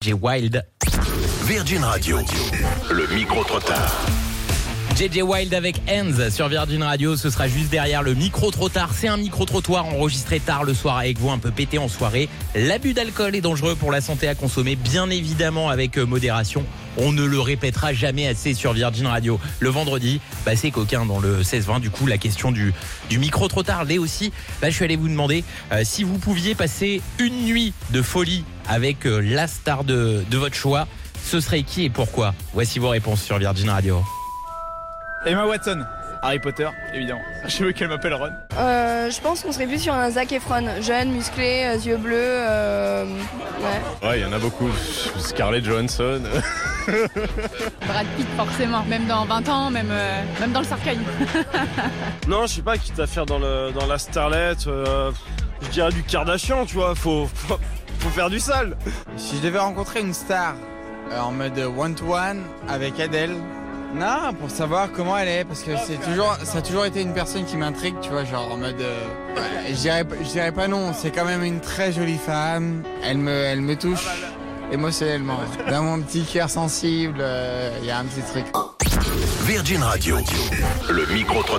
J.J. Wild. Virgin Radio, le micro-trottoir. J.J. Wild avec Hands sur Virgin Radio, ce sera juste derrière le micro-trottoir. C'est un micro-trottoir enregistré tard le soir avec vous, un peu pété en soirée. L'abus d'alcool est dangereux pour la santé, à consommer bien évidemment avec modération. On ne le répétera jamais assez sur Virgin Radio. Le vendredi, c'est coquin dans le 16-20. Du coup, la question du micro-trottoir l'est aussi. Là, je suis allé vous demander si vous pouviez passer une nuit de folie avec la star de votre choix. Ce serait qui et pourquoi? Voici vos réponses sur Virgin Radio. Emma Watson, Harry Potter, évidemment. Je veux qu'elle m'appelle Ron. Je pense qu'on serait plus sur un Zac Efron, jeune, musclé, yeux bleus. Ouais. Ouais, il y en a beaucoup. Scarlett Johansson. Brad Pitt, forcément. Même dans 20 ans, même dans le cercueil. Non, je sais pas, quitte à faire dans la starlet, je dirais du Kardashian, tu vois, faut faire du sale. Si je devais rencontrer une star en mode one-to-one avec Adele, non, pour savoir comment elle est, parce que ça a toujours été une personne qui m'intrigue, tu vois, genre en mode... je dirais pas non, c'est quand même une très jolie femme, elle me touche émotionnellement. Dans mon petit cœur sensible, il y a un petit truc. Virgin Radio, le micro-trottoir.